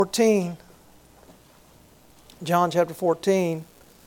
14. John chapter 14.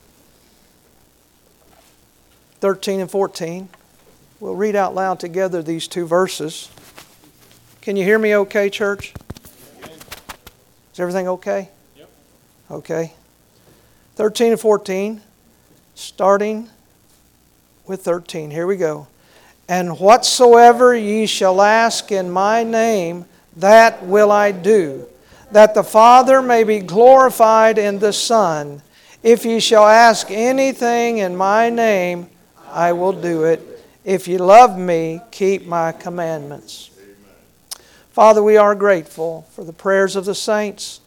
13 and 14. We'll read out loud together these two verses. Can you hear me okay, church? Is everything okay? Yep. Okay. 13 and 14, starting with 13. Here we go. And whatsoever ye shall ask in my name, that will I do, that the Father may be glorified in the Son. If ye shall ask anything in my name, I will do it. If ye love me, keep my commandments. Father, we are grateful for the prayers of the saints.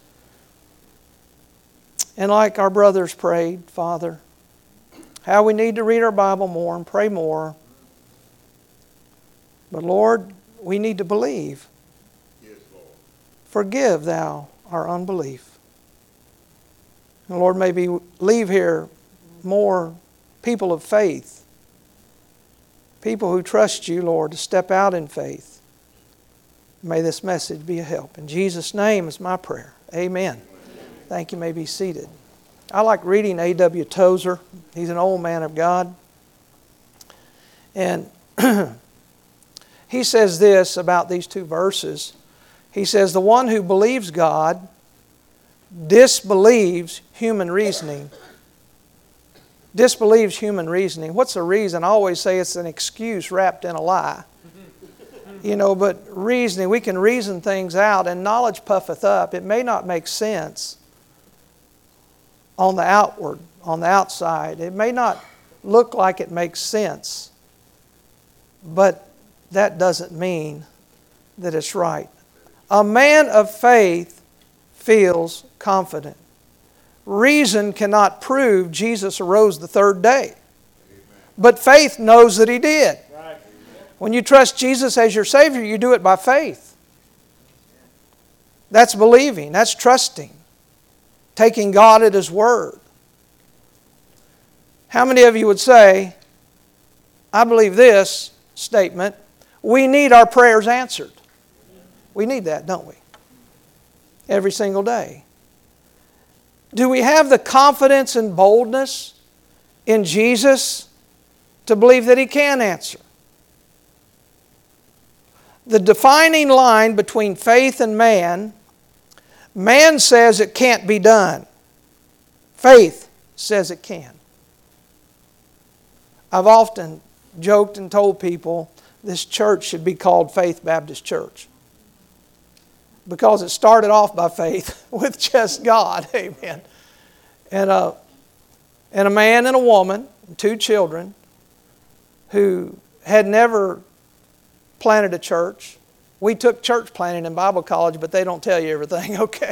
And like our brothers prayed, Father, how we need to read our Bible more and pray more. But Lord, we need to believe. Yes, Lord. Forgive thou our unbelief. And Lord, maybe leave here more people of faith. People who trust you, Lord, to step out in faith. May this message be a help. In Jesus' name is my prayer. Amen. Thank you. May be seated. I like reading A.W. Tozer. He's an old man of God. And he says this about these two verses. He says, the one who believes God disbelieves human reasoning. Disbelieves human reasoning. What's a reason? I always say it's an excuse wrapped in a lie. But reasoning, we can reason things out, and knowledge puffeth up. It may not make sense on the outside. It may not look like it makes sense, but that doesn't mean that it's right. A man of faith feels confident. Reason cannot prove Jesus arose the third day, but faith knows that He did. When you trust Jesus as your Savior, you do it by faith. That's believing. That's trusting. Taking God at His Word. How many of you would say, I believe this statement, we need our prayers answered. We need that, don't we? Every single day. Do we have the confidence and boldness in Jesus to believe that He can answer? The defining line between faith and man says it can't be done. Faith says it can. I've often joked and told people this church should be called Faith Baptist Church, because it started off by faith with just God. Amen. And a man and a woman, and 2 children, who had never planted a church. We took church planting in Bible college, but they don't tell you everything, okay?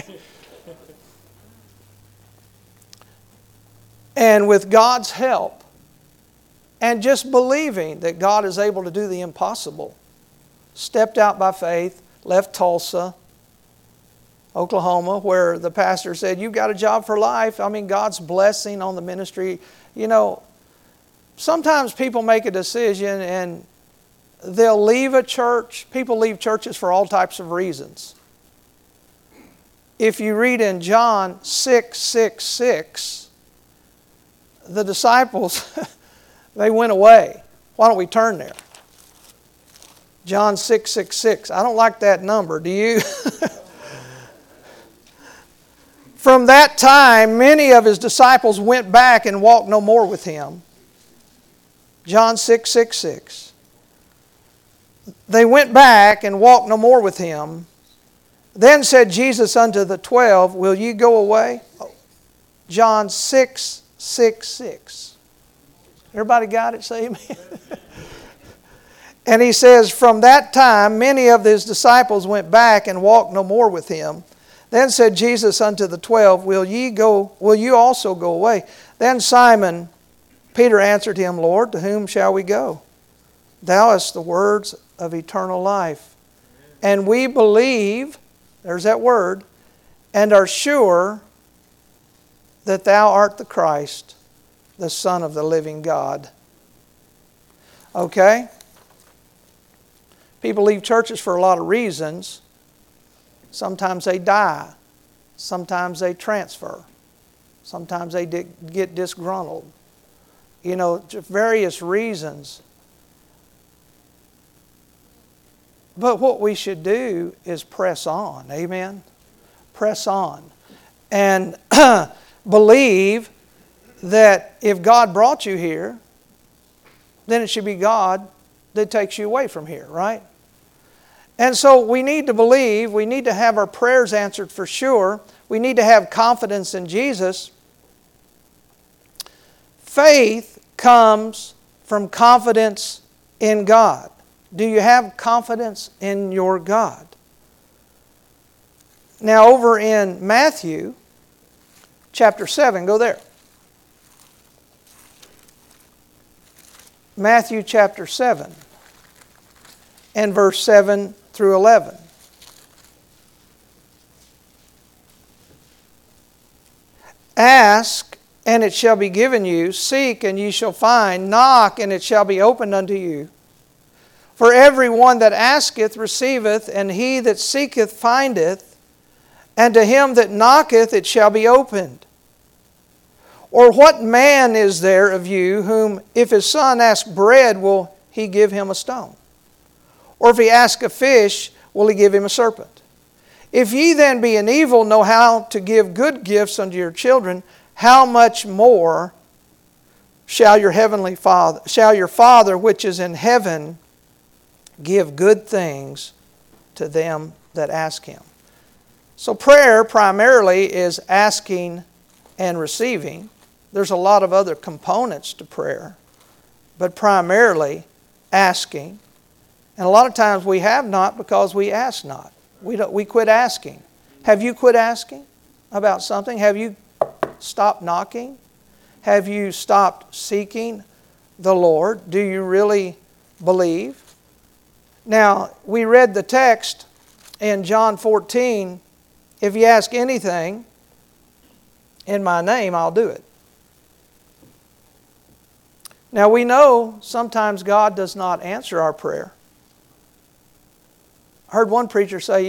And with God's help, and just believing that God is able to do the impossible, stepped out by faith, left Tulsa, Oklahoma, where the pastor said, you've got a job for life. I mean, God's blessing on the ministry. Sometimes people make a decision and they'll leave a church. People leave churches for all types of reasons. If you read in John 6:6, the disciples, they went away. Why don't we turn there? John 6:6. I don't like that number. Do you? From that time, many of His disciples went back and walked no more with Him. John 6:6. They went back and walked no more with Him. Then said Jesus unto the 12, will ye go away? John 6:6. Everybody got it? Say amen. And He says, from that time many of His disciples went back and walked no more with Him. Then said Jesus unto the 12, will you also go away? Then Simon Peter answered Him, Lord, to whom shall we go? Thou hast the words of eternal life. And we believe, there's that word, and are sure that Thou art the Christ, the Son of the living God. Okay? People leave churches for a lot of reasons. Sometimes they die. Sometimes they transfer. Sometimes they get disgruntled. Various reasons. But what we should do is press on. Amen? Press on. And believe that if God brought you here, then it should be God that takes you away from here, right? And so we need to believe, we need to have our prayers answered for sure. We need to have confidence in Jesus. Faith comes from confidence in God. Do you have confidence in your God? Now over in Matthew chapter 7, go there. Matthew chapter 7 and verse 7 through 11. Ask, and it shall be given you. Seek, and ye shall find. Knock, and it shall be opened unto you. For every one that asketh receiveth, and he that seeketh findeth, and to him that knocketh it shall be opened. Or what man is there of you whom, if his son ask bread, will he give him a stone? Or if he ask a fish, will he give him a serpent? If ye then, being evil, know how to give good gifts unto your children, how much more shall your Father which is in heaven give good things to them that ask Him? So prayer primarily is asking and receiving. There's a lot of other components to prayer, but primarily asking. And a lot of times we have not because we ask not. We quit asking. Have you quit asking about something? Have you stopped knocking? Have you stopped seeking the Lord? Do you really believe? Now, we read the text in John 14, if you ask anything in my name, I'll do it. Now, we know sometimes God does not answer our prayer. I heard one preacher say,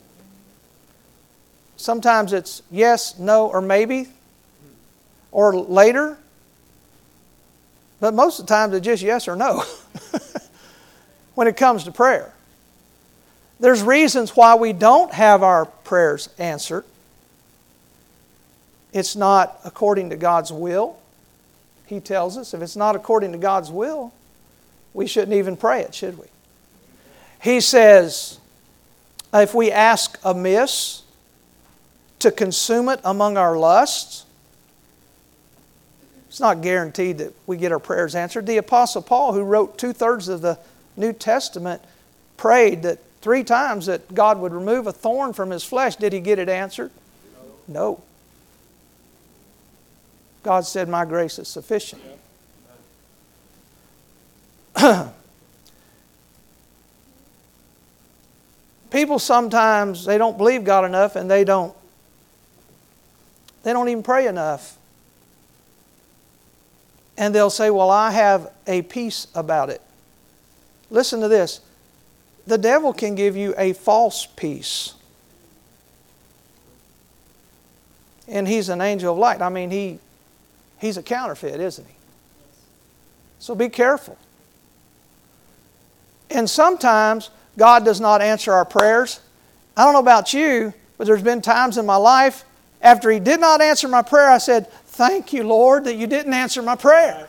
sometimes it's yes, no, or maybe, or later. But most of the time it's just yes or no when it comes to prayer. There's reasons why we don't have our prayers answered. It's not according to God's will. He tells us if it's not according to God's will, we shouldn't even pray it, should we? He says, if we ask amiss, to consume it among our lusts, it's not guaranteed that we get our prayers answered. The Apostle Paul, who wrote 2/3 of the New Testament, prayed that 3 times that God would remove a thorn from his flesh. Did he get it answered? No. God said, my grace is sufficient. People sometimes, they don't believe God enough and they don't even pray enough. And they'll say, well, I have a peace about it. Listen to this. The devil can give you a false peace. And he's an angel of light. I mean, he's a counterfeit, isn't he? So be careful. And sometimes God does not answer our prayers. I don't know about you, but there's been times in my life after He did not answer my prayer, I said, thank you, Lord, that you didn't answer my prayer.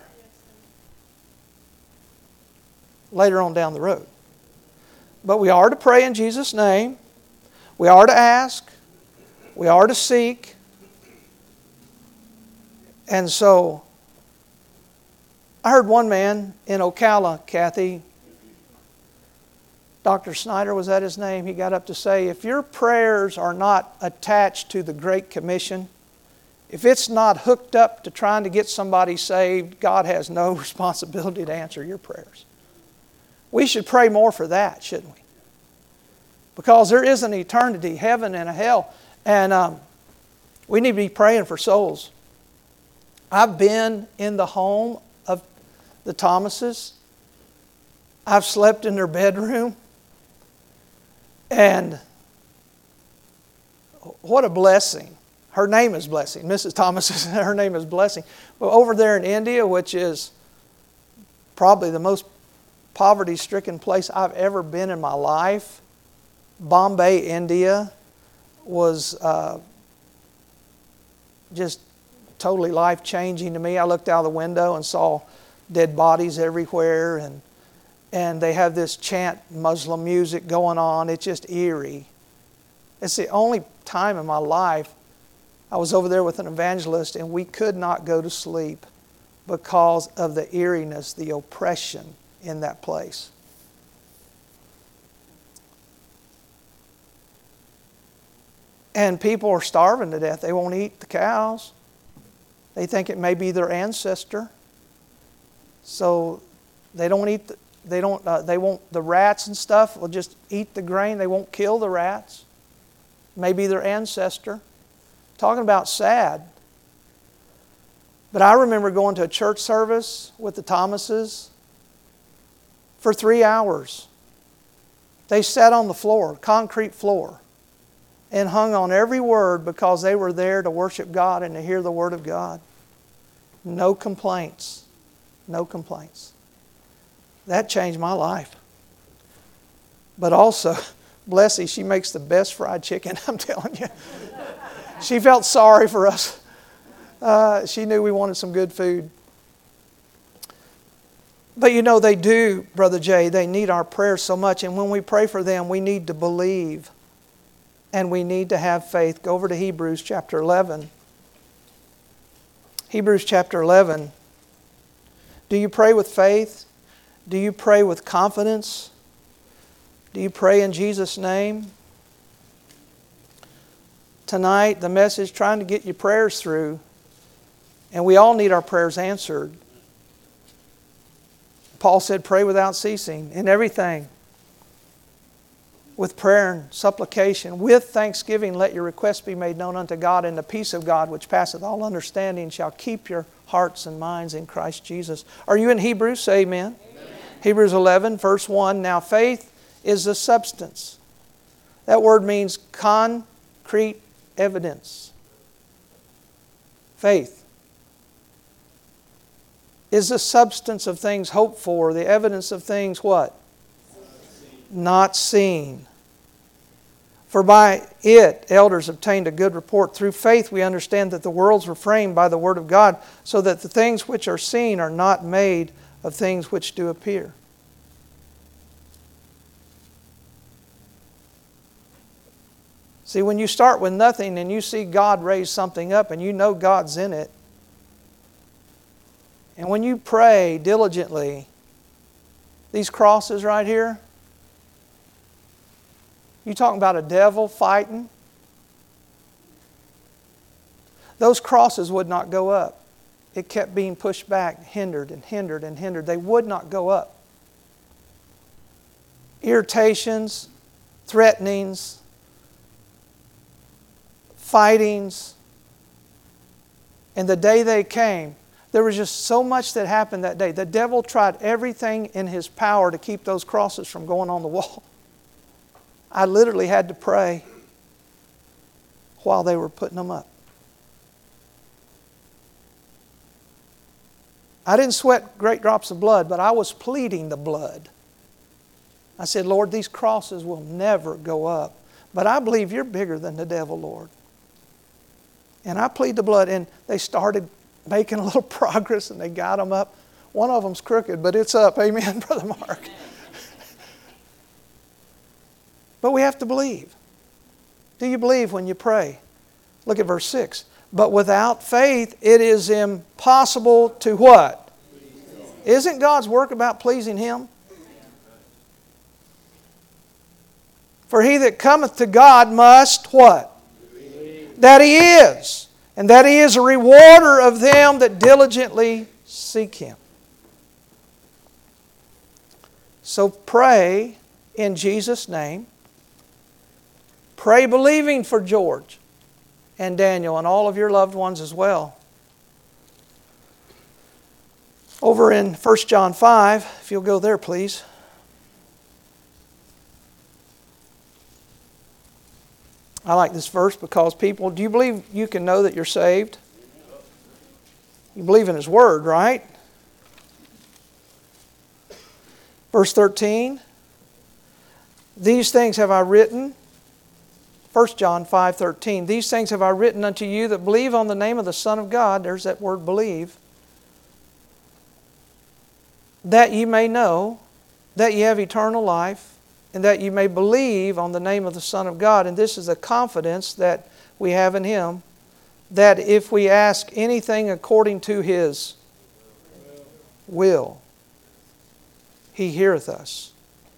Later on down the road. But we are to pray in Jesus' name. We are to ask. We are to seek. And so, I heard one man in Ocala, Kathy, Dr. Snyder, was that his name? He got up to say, if your prayers are not attached to the Great Commission, if it's not hooked up to trying to get somebody saved, God has no responsibility to answer your prayers. We should pray more for that, shouldn't we? Because there is an eternity, heaven and a hell, and we need to be praying for souls. I've been in the home of the Thomases. I've slept in their bedroom. And what a blessing. Her name is Blessing. Mrs. Thomas, her name is Blessing. But over there in India, which is probably the most poverty-stricken place I've ever been in my life, Bombay, India, was just totally life-changing to me. I looked out the window and saw dead bodies everywhere, and they have this chant Muslim music going on. It's just eerie. It's the only time in my life I was over there with an evangelist and we could not go to sleep because of the eeriness, the oppression in that place. And people are starving to death. They won't eat the cows. They think it may be their ancestor. So they don't eat they won't, the rats and stuff will just eat the grain. They won't kill the rats. Maybe their ancestor. Talking about sad. But I remember going to a church service with the Thomases for 3 hours. They sat on the floor, concrete floor, and hung on every word because they were there to worship God and to hear the Word of God. No complaints. No complaints. That changed my life. But also, Blessy, she makes the best fried chicken, I'm telling you. She felt sorry for us. She knew we wanted some good food. But you know, they do, Brother Jay, they need our prayers so much. And when we pray for them, we need to believe. And we need to have faith. Go over to Hebrews chapter 11. Hebrews chapter 11. Do you pray with faith? Do you pray with confidence? Do you pray in Jesus' name? Tonight, the message trying to get your prayers through. And we all need our prayers answered. Paul said, pray without ceasing in everything. With prayer and supplication, with thanksgiving, let your requests be made known unto God, and the peace of God, which passeth all understanding, shall keep your hearts and minds in Christ Jesus. Are you in Hebrews? Say amen. Amen. Hebrews 11, verse 1. Now faith is the substance. That word means concrete evidence. Faith is the substance of things hoped for, the evidence of things what? Not seen. For by it elders obtained a good report. Through faith we understand that the worlds were framed by the Word of God, so that the things which are seen are not made of things which do appear. See, when you start with nothing and you see God raise something up and you know God's in it, and when you pray diligently, these crosses right here, you talking about a devil fighting? Those crosses would not go up. It kept being pushed back, hindered and hindered and hindered. They would not go up. Irritations, threatenings, fightings. And the day they came, there was just so much that happened that day. The devil tried everything in his power to keep those crosses from going on the wall. I literally had to pray while they were putting them up. I didn't sweat great drops of blood, but I was pleading the blood. I said, Lord, these crosses will never go up. But I believe you're bigger than the devil, Lord. And I plead the blood, and they started making a little progress, and they got them up. One of them's crooked, but it's up. Amen, Brother Mark. But we have to believe. Do you believe when you pray? Look at verse 6. But without faith, it is impossible to what? Isn't God's work about pleasing Him? For he that cometh to God must what? That He is. And that He is a rewarder of them that diligently seek Him. So pray in Jesus' name. Pray believing for George and Daniel and all of your loved ones as well. Over in 1 John 5, if you'll go there please. I like this verse because people, do you believe you can know that you're saved? You believe in His Word, right? Verse 13. These things have I written. 1 John 5:13. These things have I written unto you that believe on the name of the Son of God. There's that word believe. That ye may know that ye have eternal life, and that ye may believe on the name of the Son of God. And this is the confidence that we have in Him, that if we ask anything according to His will, He heareth us.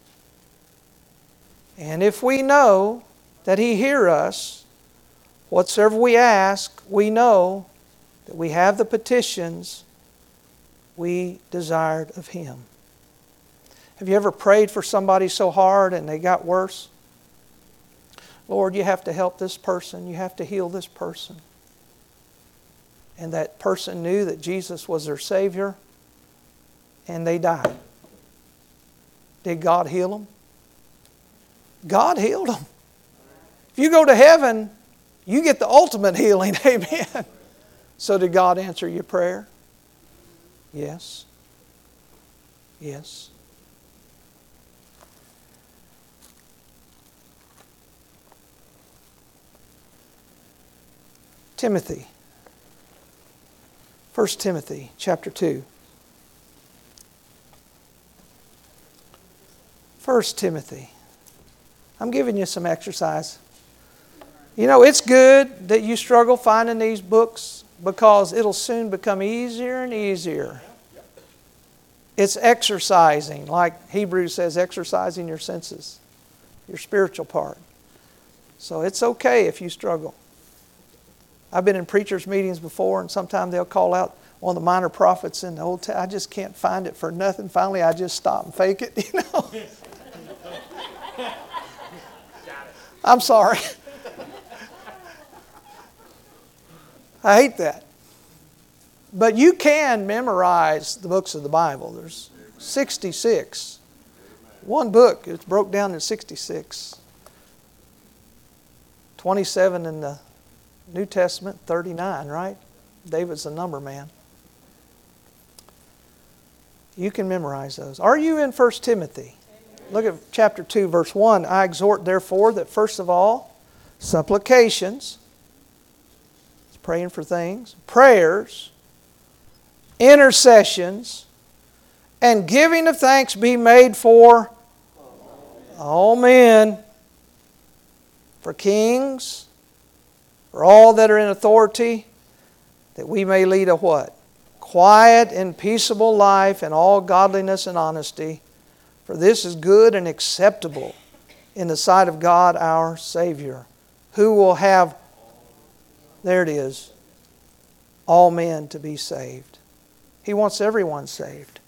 And if we know that He hear us, whatsoever we ask, we know that we have the petitions we desired of Him. Have you ever prayed for somebody so hard and they got worse? Lord, you have to help this person. You have to heal this person. And that person knew that Jesus was their Savior and they died. Did God heal them? God healed them. If you go to heaven, you get the ultimate healing. Amen. So did God answer your prayer? Yes. Yes. Timothy. 1 Timothy chapter 2. 1 Timothy. I'm giving you some exercise. You know, it's good that you struggle finding these books because it'll soon become easier and easier. It's exercising, like Hebrews says, exercising your senses, your spiritual part. So it's okay if you struggle. I've been in preachers' meetings before, and sometimes they'll call out one of the minor prophets in the Old Testament. I just can't find it for nothing. Finally, I just stop and fake it, you know. I'm sorry. I hate that. But you can memorize the books of the Bible. There's 66. One book, it's broke down in 66. 27 in the New Testament, 39, right? David's a number man. You can memorize those. Are you in 1 Timothy? Look at chapter 2, verse 1. I exhort, therefore, that first of all, supplications, praying for things, prayers, intercessions, and giving of thanks be made for all men, for kings, for all that are in authority, that we may lead a what? Quiet and peaceable life in all godliness and honesty. For this is good and acceptable in the sight of God our Savior, who will have, there it is, all men to be saved. He wants everyone saved.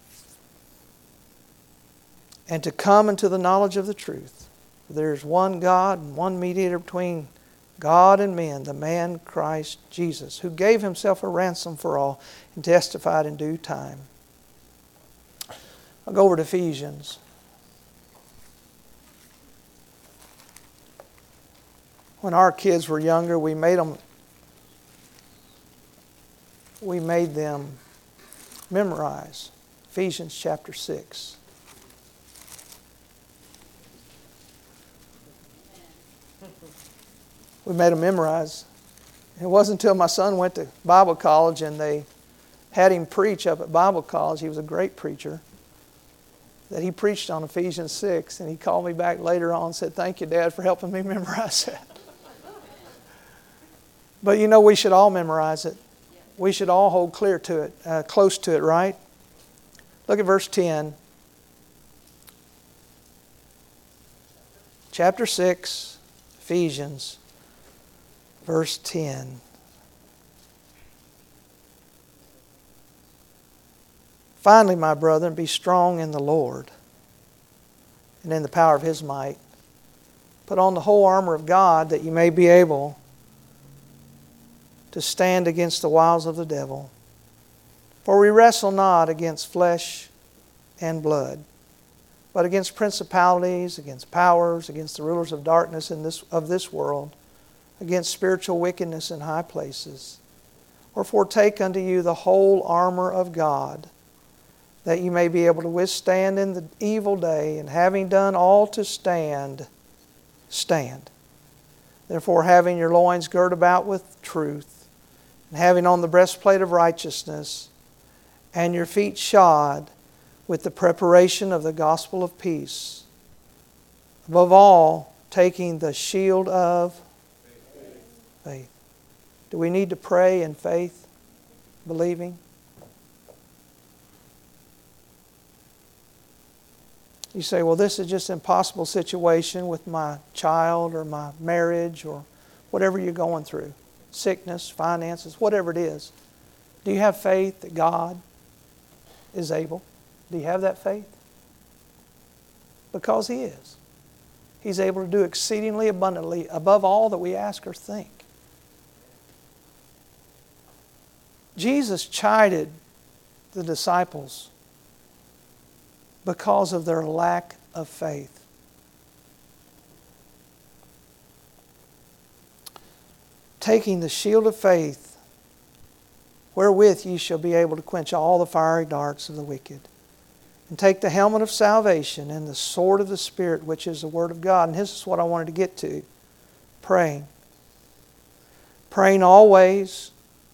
And to come into the knowledge of the truth. There is one God and one mediator between God and men, the man Christ Jesus, who gave Himself a ransom for all and testified in due time. I'll go over to Ephesians. When our kids were younger, we made them memorize Ephesians chapter 6. We made them memorize. It wasn't until my son went to Bible college and they had him preach up at Bible college. He was a great preacher. That he preached on Ephesians 6, and he called me back later on and said, "Thank you, Dad, for helping me memorize that." But you know, we should all memorize it. We should all hold clear to it, close to it, right? Look at verse 10. Chapter 6, Ephesians, verse 10. Finally, my brethren, be strong in the Lord and in the power of His might. Put on the whole armor of God, that you may be able to stand against the wiles of the devil. For we wrestle not against flesh and blood, but against principalities, against powers, against the rulers of darkness of this world, against spiritual wickedness in high places. Wherefore take unto you the whole armor of God, that you may be able to withstand in the evil day, and having done all to stand, stand. Therefore, having your loins girt about with truth, and having on the breastplate of righteousness, and your feet shod with the preparation of the gospel of peace. Above all, taking the shield of faith. Do we need to pray in faith, believing? You say, well, this is just an impossible situation with my child or my marriage or whatever you're going through. Sickness, finances, whatever it is. Do you have faith that God is able? Do you have that faith? Because He is. He's able to do exceedingly abundantly above all that we ask or think. Jesus chided the disciples because of their lack of faith. Taking the shield of faith, wherewith ye shall be able to quench all the fiery darts of the wicked. And take the helmet of salvation and the sword of the Spirit, which is the Word of God. And this is what I wanted to get to. Praying. Praying always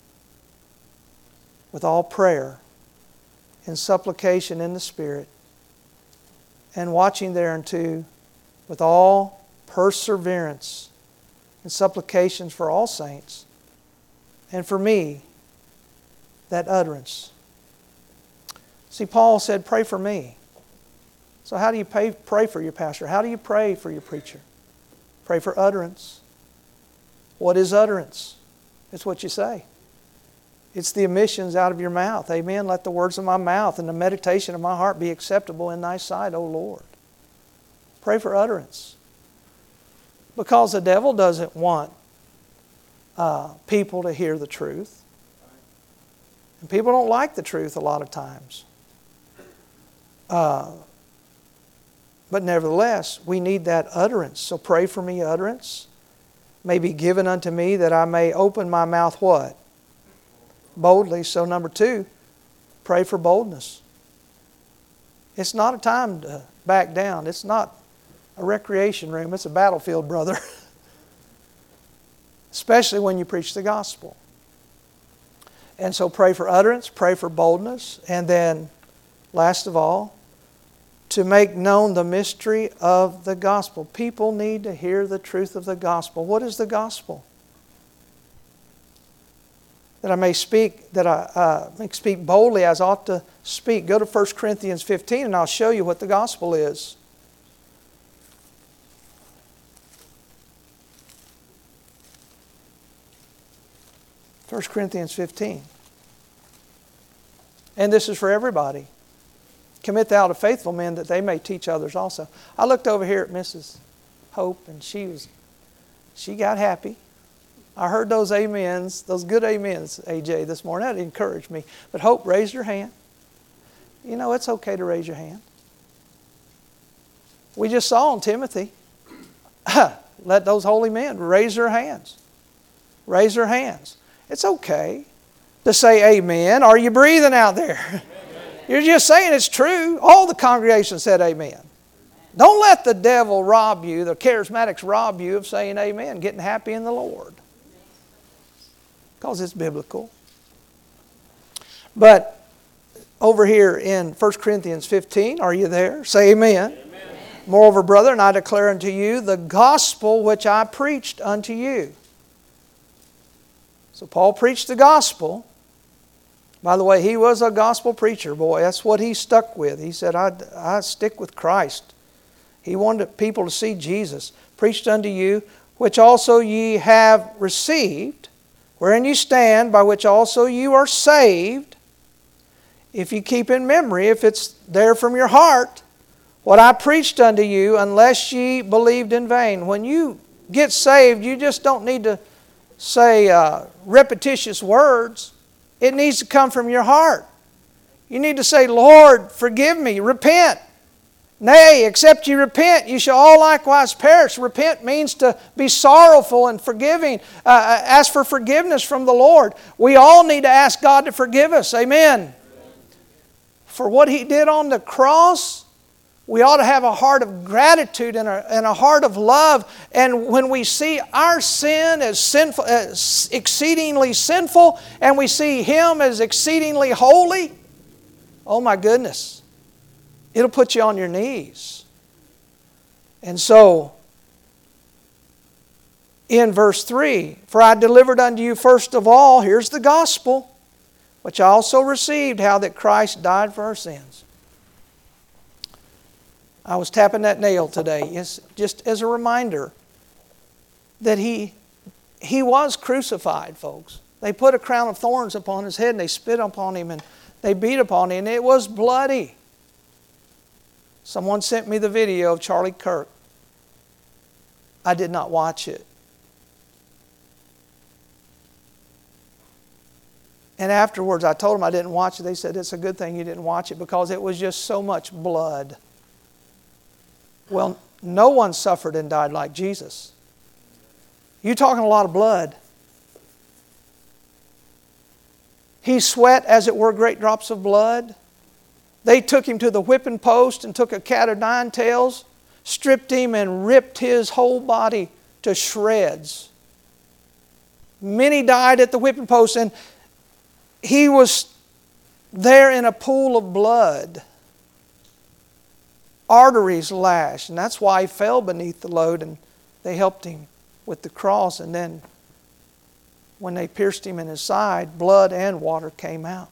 with all prayer and supplication in the Spirit, and watching thereunto with all perseverance and supplications for all saints, and for me, that utterance. See, Paul said, pray for me. So how do you pray for your pastor? How do you pray for your preacher? Pray for utterance. What is utterance? It's what you say. It's the emissions out of your mouth. Amen. Let the words of my mouth and the meditation of my heart be acceptable in thy sight, O Lord. Pray for utterance. Because the devil doesn't want people to hear the truth. And people don't like the truth a lot of times. But nevertheless, we need that utterance. So pray for me utterance. May be given unto me that I may open my mouth what? Boldly. So number 2, pray for boldness. It's not a time to back down. It's not a recreation room. It's a battlefield, brother. Especially when you preach the gospel. And so pray for utterance, pray for boldness, and then, last of all, to make known the mystery of the gospel. People need to hear the truth of the gospel. What is the gospel? That I may speak boldly as I ought to speak. Go to 1 Corinthians 15 and I'll show you what the gospel is. First Corinthians 15. And this is for everybody. Commit thou to faithful men that they may teach others also. I looked over here at Mrs. Hope and she got happy. I heard those amens, those good amens, AJ, this morning. That encouraged me. But Hope raised her hand. You know, it's okay to raise your hand. We just saw in Timothy, let those holy men raise their hands. Raise their hands. It's okay to say amen. Are you breathing out there? Amen. You're just saying it's true. All the congregation said amen. Don't let the devil rob you, the charismatics rob you of saying amen, getting happy in the Lord. Because it's biblical. But over here in 1 Corinthians 15, are you there? Say amen. Amen. Moreover, brethren, I declare unto you the gospel which I preached unto you. So Paul preached the gospel. By the way, he was a gospel preacher, boy. That's what he stuck with. He said, I stick with Christ. He wanted people to see Jesus. Preached unto you, which also ye have received, wherein you stand, by which also you are saved, if you keep in memory, if it's there from your heart, what I preached unto you, unless ye believed in vain. When you get saved, you just don't need to say repetitious words. It needs to come from your heart. You need to say, Lord, forgive me, repent, Nay, except ye repent, ye shall all likewise perish. Repent means to be sorrowful and forgiving. Ask for forgiveness from the Lord. We all need to ask God to forgive us. Amen. For what He did on the cross, we ought to have a heart of gratitude and a heart of love. And when we see our sin as sinful, as exceedingly sinful, and we see Him as exceedingly holy, oh my goodness, it'll put you on your knees. And so, in verse 3, for I delivered unto you first of all, here's the gospel, which I also received, how that Christ died for our sins. I was tapping that nail today, yes, just as a reminder that He was crucified, folks. They put a crown of thorns upon His head and they spit upon Him and they beat upon Him, and it was bloody. Someone sent me the video of Charlie Kirk. I did not watch it. And afterwards, I told them I didn't watch it. They said, it's a good thing you didn't watch it because it was just so much blood. Well, no one suffered and died like Jesus. You're talking a lot of blood. He sweat, as it were, great drops of blood. They took Him to the whipping post and took a cat of nine tails, stripped Him and ripped His whole body to shreds. Many died at the whipping post, and He was there in a pool of blood. Arteries lashed, and that's why He fell beneath the load, and they helped Him with the cross. And then when they pierced Him in His side, blood and water came out.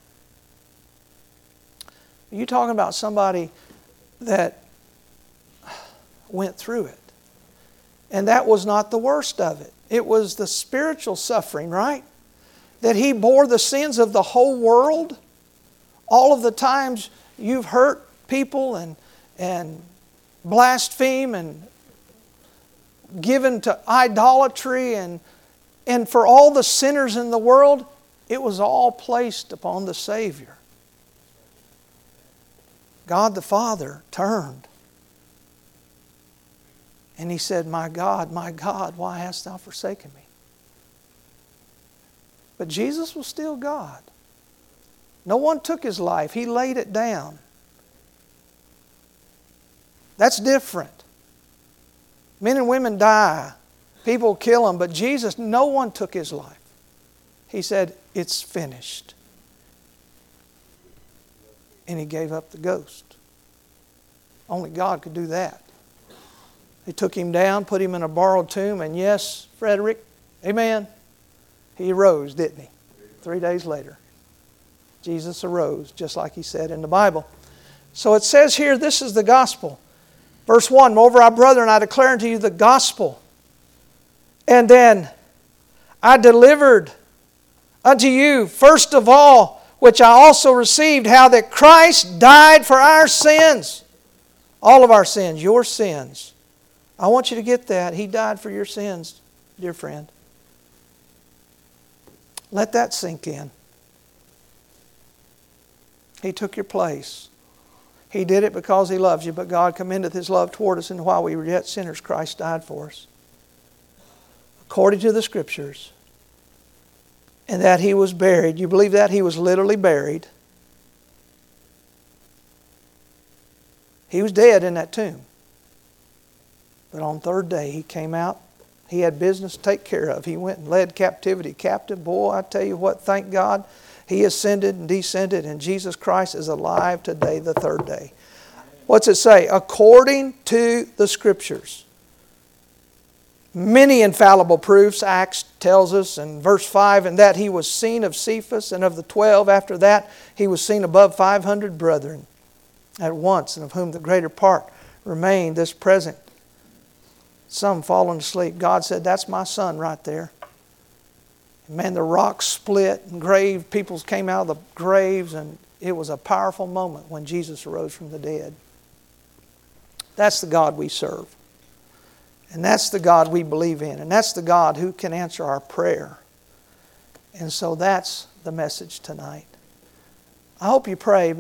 You're talking about somebody that went through it. And that was not the worst of it. It was the spiritual suffering, right? That He bore the sins of the whole world. All of the times you've hurt people and blaspheme and given to idolatry and for all the sinners in the world, it was all placed upon the Savior. God the Father turned and He said, my God, why hast Thou forsaken me? But Jesus was still God. No one took His life. He laid it down. That's different. Men and women die. People kill them. But Jesus, no one took His life. He said, it's finished. And He gave up the ghost. Only God could do that. They took Him down, put Him in a borrowed tomb, and yes, Frederick, amen, He arose, didn't He? 3 days later. Jesus arose, just like He said in the Bible. So it says here, this is the gospel. Verse 1, moreover, I, brethren, I declare unto you the gospel. And then, I delivered unto you, first of all, which I also received, how that Christ died for our sins. All of our sins, your sins. I want you to get that. He died for your sins, dear friend. Let that sink in. He took your place. He did it because He loves you, but God commendeth His love toward us, and while we were yet sinners, Christ died for us. According to the Scriptures. And that He was buried. You believe that? He was literally buried. He was dead in that tomb. But on the third day He came out. He had business to take care of. He went and led captivity captive. Boy, I tell you what, thank God. He ascended and descended, and Jesus Christ is alive today, the third day. What's it say? According to the Scriptures. Many infallible proofs, Acts tells us in verse 5, and that He was seen of Cephas, and of the 12 after that He was seen above 500 brethren at once, and of whom the greater part remain this present. Some fallen asleep. God said, that's my son right there. And man, the rocks split and grave people came out of the graves, and it was a powerful moment when Jesus arose from the dead. That's the God we serve. And that's the God we believe in. And that's the God who can answer our prayer. And so that's the message tonight. I hope you pray.